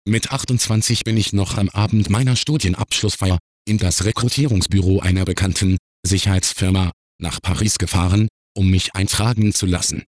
Mit 28 bin ich noch am Abend meiner Studienabschlussfeier in das Rekrutierungsbüro einer bekannten Sicherheitsfirma nach Paris gefahren, um mich eintragen zu lassen.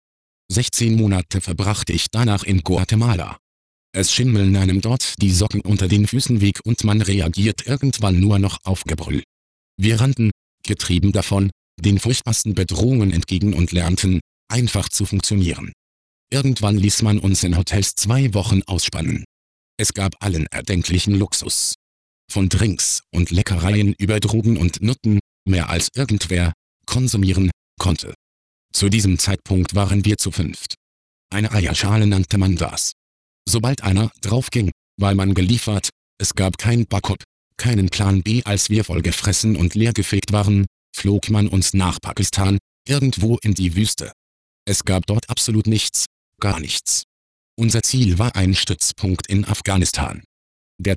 16 Monate verbrachte ich danach in Guatemala. Es schimmeln einem dort die Socken unter den Füßen weg und man reagiert irgendwann nur noch auf Gebrüll. Wir rannten, getrieben davon, den furchtbarsten Bedrohungen entgegen und lernten, einfach zu funktionieren. Irgendwann ließ man uns in Hotels 2 Wochen ausspannen. Es gab allen erdenklichen Luxus. Von Drinks und Leckereien über Drogen und Nutten, mehr als irgendwer konsumieren konnte. Zu diesem Zeitpunkt waren wir zu 5. Eine Eierschale nannte man das. Sobald einer draufging, war man geliefert, es gab kein Backup, keinen Plan B. Als wir vollgefressen und leergefegt waren, flog man uns nach Pakistan, irgendwo in die Wüste. Es gab dort absolut nichts, gar nichts. Unser Ziel war ein Stützpunkt in Afghanistan. Der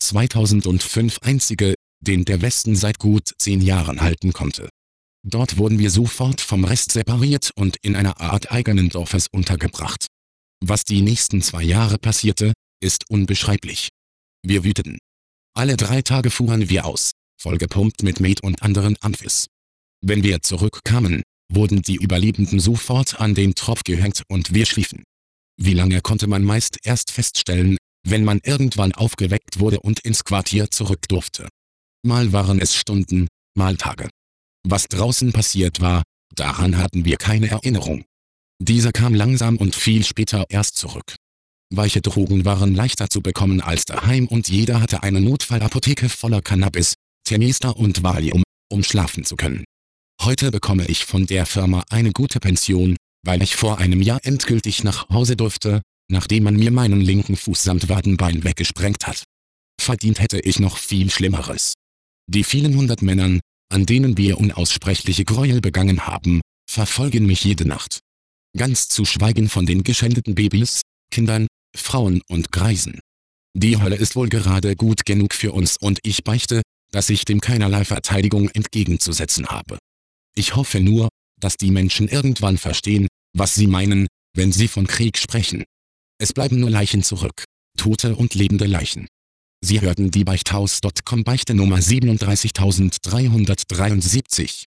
2005 einzige, den der Westen seit gut 10 Jahren halten konnte. Dort wurden wir sofort vom Rest separiert und in einer Art eigenen Dorfes untergebracht. Was die nächsten 2 Jahre passierte, ist unbeschreiblich. Wir wüteten. Alle 3 Tage fuhren wir aus, vollgepumpt mit Met und anderen Amphis. Wenn wir zurückkamen, wurden die Überlebenden sofort an den Tropf gehängt und wir schliefen. Wie lange konnte man meist erst feststellen, wenn man irgendwann aufgeweckt wurde und ins Quartier zurück durfte. Mal waren es Stunden, mal Tage. Was draußen passiert war, daran hatten wir keine Erinnerung. Dieser kam langsam und viel später erst zurück. Weiche Drogen waren leichter zu bekommen als daheim und jeder hatte eine Notfallapotheke voller Cannabis, Thermistor und Valium, um schlafen zu können. Heute bekomme ich von der Firma eine gute Pension, weil ich vor einem Jahr endgültig nach Hause durfte, nachdem man mir meinen linken Fuß samt Wadenbein weggesprengt hat. Verdient hätte ich noch viel Schlimmeres. Die vielen 100 Männern, an denen wir unaussprechliche Gräuel begangen haben, verfolgen mich jede Nacht. Ganz zu schweigen von den geschändeten Babys, Kindern, Frauen und Greisen. Die Hölle ist wohl gerade gut genug für uns und ich beichte, dass ich dem keinerlei Verteidigung entgegenzusetzen habe. Ich hoffe nur, dass die Menschen irgendwann verstehen, was sie meinen, wenn sie von Krieg sprechen. Es bleiben nur Leichen zurück, tote und lebende Leichen. Sie hörten die Beichthaus.com Beichte Nummer 37373.